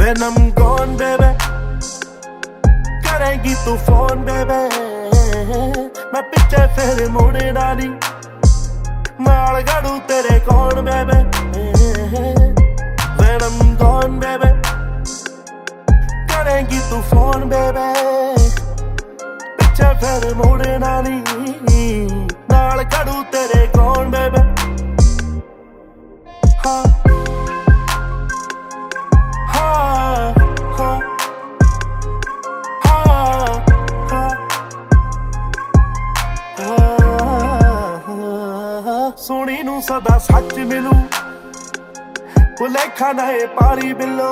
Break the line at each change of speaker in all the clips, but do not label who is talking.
When I'm gone, baby, करेंगी तू phone baby, मैं पिछे फिर मुड़ना नहीं, नाल गड़ू तेरे कौन baby. When I'm gone, baby, करेंगी तू फोन baby, पिछे फिर मुड़ना नहीं, नाल गड़ू तेरे कौन baby. हाँ सोनी नू सदा सच मिलू, भुलेखा ना ए पारी बिलो,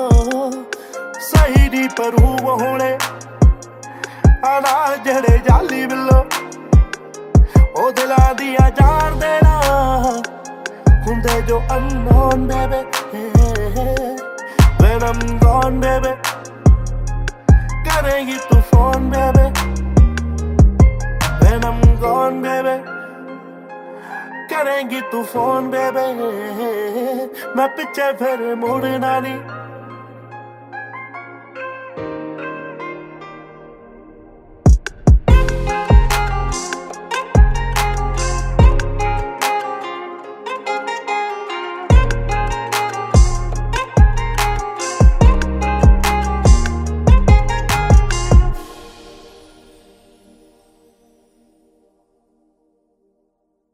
सही दी परू होने आना जड़े जाली बिलो, ओ दिला दिया जान देना हुंदे जो unknown baby. When I'm gone baby, करेंगी तू phone baby. When I'm gone baby, करेंगी तू फोन baby, मैं पिछे फिर मुड़ना नहीं.